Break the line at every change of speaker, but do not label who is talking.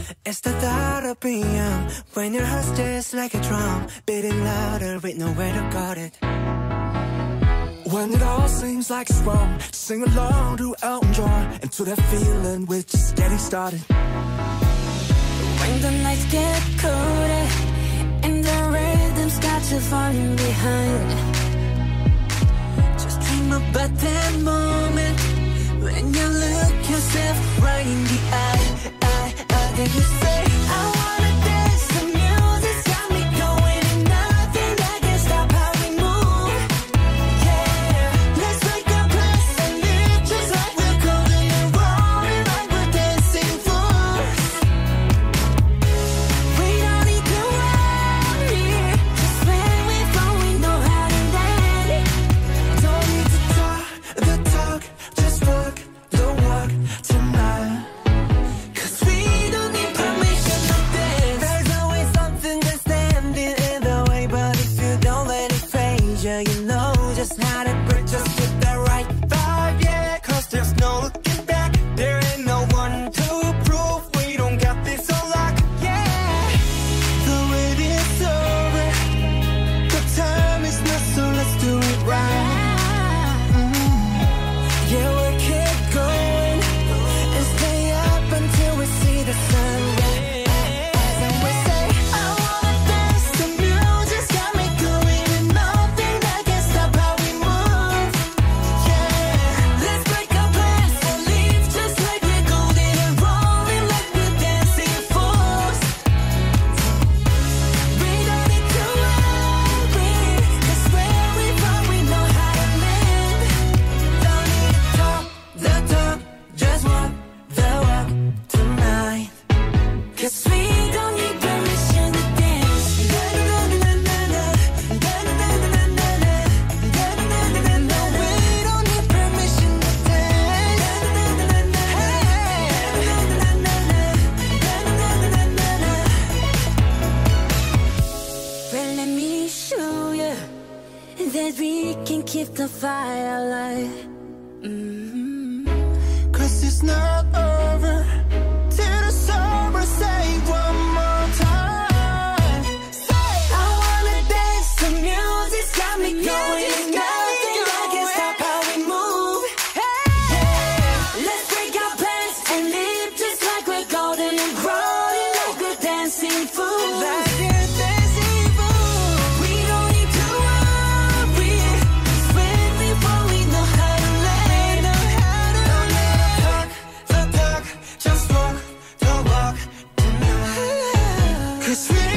It's the thought of being young when your heart's just like a drum, beating louder with nowhere to guard it.
When it all seems like it's wrong, sing along to Elton John and to that feeling we're just getting started.
When the nights get colder and the rhythm's got you falling behind,
just dream about that moment when you look yourself right in the eye. Then you say, I wanna dance, the music's got me going, and nothing that can stop how we move. Yeah, let's make a place and live just like we're golden and rolling like we're dancing fools. We don't need to worry, just when we fall we know how to land.
Don't need to talk the talk, just walk the walk tonight.
You know just how to break, just get that right vibe, yeah. Cause there's no looking back, there ain't no one to prove we don't got this on lock, yeah. The wait is over, the time is not, so let's do it right. Yeah, we'll keep going and stay up until we see the sun. That we can keep the fire alive.
Cause it's not over till the summer. Say one more time.
Say, I wanna dance, the music's got me going. Nothing that can stop how we move. Yeah, let's break our plans and live just like we're golden and rolling like we're dancing fools.
Cause we